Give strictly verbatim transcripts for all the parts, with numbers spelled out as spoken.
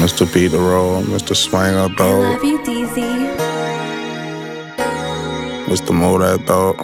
Mister Beat the Roll, Mister Swing Up I Though, love you, D Z. Mister Move That Though.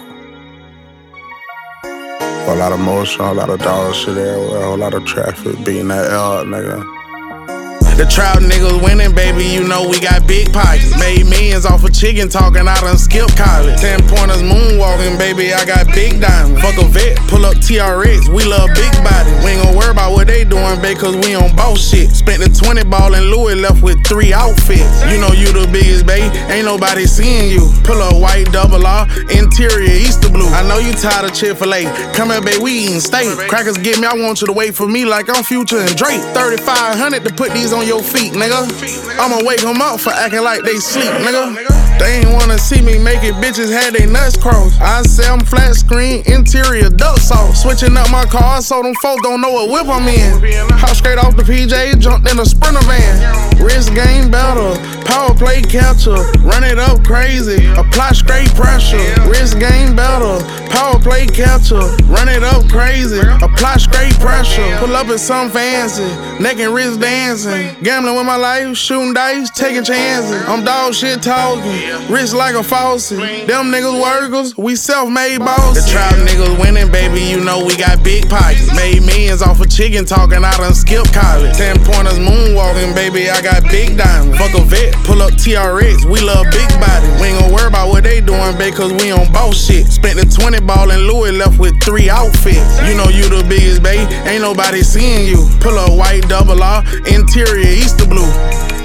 A lot of motion, a lot of dog shit everywhere, a whole lot of traffic beating that L, nigga. The trap niggas winning, baby, you know we got big pockets. Made millions off of chicken talking, I done skipped college. Ten pointers moonwalking, baby, I got big diamonds. Fuck a vet, pull up T R X, we love big bodies. We ain't gon' worry about what they doing, babe, cause we on boss shit. Spent the twenty ball and Louis left with three outfits. You know you the biggest, babe, ain't nobody seeing you. Pull up white double R, interior Easter blue. I know you tired of Chick-fil-A, come here, babe, we eating steak. Crackers get me, I want you to wait for me like I'm Future and Drake. thirty-five hundred to put these on your feet, nigga. I'ma wake them up for acting like they sleep, nigga. They ain't wanna see me make it, bitches had they nuts crossed. I say I'm flat screen, interior duck sauce. Switching up my car so them folks don't know what whip I'm in. Hop straight off the P J, jumped in a Sprinter van. Wrist game battle, power play catcher. Run it up crazy, apply straight pressure. Wrist game battle, power play catcher. Run it up crazy, apply straight pressure. Pull up in some fancy, neck and wrist dancing. Gambling with my life, shooting dice, taking chances. I'm dog shit talking, rich like a faucet. Them niggas workers, we self-made bosses. The trap niggas winning, baby, you know we got big pockets. Made millions off of chicken talking, I done skipped college. Ten pointers moonwalking, baby, I got big diamonds. Fuck a vet, pull up T R X, we love big bodies. We ain't gon' worry about what they doing, babe, cause we on boss shit. Spent the twenty ball and Louis left with three outfits. You know you the biggest, babe, ain't nobody seeing you. Pull up white double R, interior Easter blue.